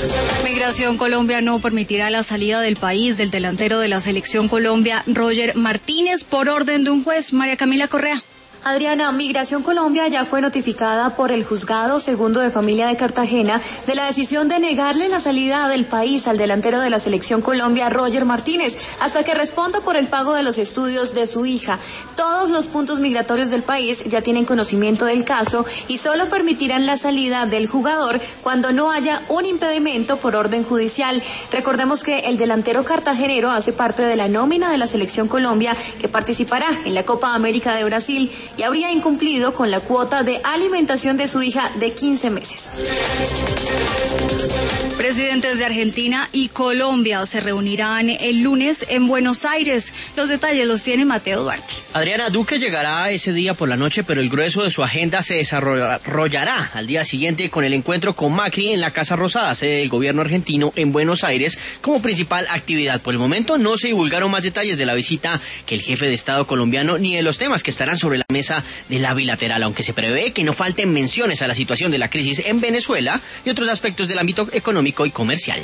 Migración Colombia no permitirá la salida del país del delantero de la Selección Colombia, Roger Martínez, por orden de un juez. María Camila Correa. Adriana, Migración Colombia ya fue notificada por el Juzgado Segundo de Familia de Cartagena de la decisión de negarle la salida del país al delantero de la Selección Colombia, Roger Martínez, hasta que responda por el pago de los estudios de su hija. Todos los puntos migratorios del país ya tienen conocimiento del caso y solo permitirán la salida del jugador cuando no haya un impedimento por orden judicial. Recordemos que el delantero cartagenero hace parte de la nómina de la Selección Colombia que participará en la Copa América de Brasil y habría incumplido con la cuota de alimentación de su hija de 15 meses. Presidentes de Argentina y Colombia se reunirán el lunes en Buenos Aires. Los detalles los tiene Mateo Duarte. Adriana, Duque llegará ese día por la noche, pero el grueso de su agenda se desarrollará al día siguiente con el encuentro con Macri en la Casa Rosada, sede del gobierno argentino en Buenos Aires, como principal actividad. Por el momento no se divulgaron más detalles de la visita que el jefe de Estado colombiano ni de los temas que estarán sobre la mesa de la bilateral, aunque se prevé que no falten menciones a la situación de la crisis en Venezuela y otros aspectos del ámbito económico y comercial.